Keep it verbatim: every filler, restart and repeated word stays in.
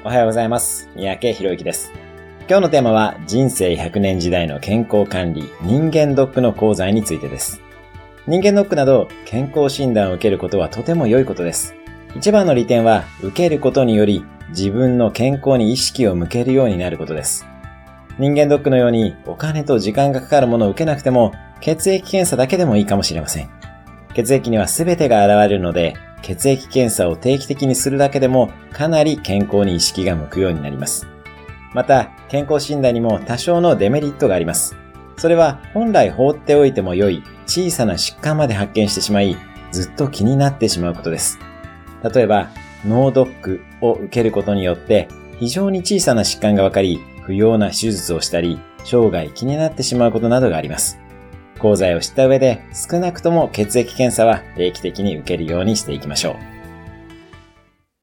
おはようございます。三宅博之です。今日のテーマは人生ひゃくねん時代の健康管理人間ドックの講座についてです。人間ドックなど健康診断を受けることはとても良いことです。一番の利点は受けることにより自分の健康に意識を向けるようになることです。人間ドックのようにお金と時間がかかるものを受けなくても血液検査だけでもいいかもしれません。血液には全てが現れるので血液検査を定期的にするだけでもかなり健康に意識が向くようになります。また、健康診断にも多少のデメリットがあります。それは本来放っておいても良い小さな疾患まで発見してしまい、ずっと気になってしまうことです。例えば、脳ドックを受けることによって非常に小さな疾患がわかり、不要な手術をしたり、生涯気になってしまうことなどがあります。講座を知った上で少なくとも血液検査は定期的に受けるようにしていきましょう。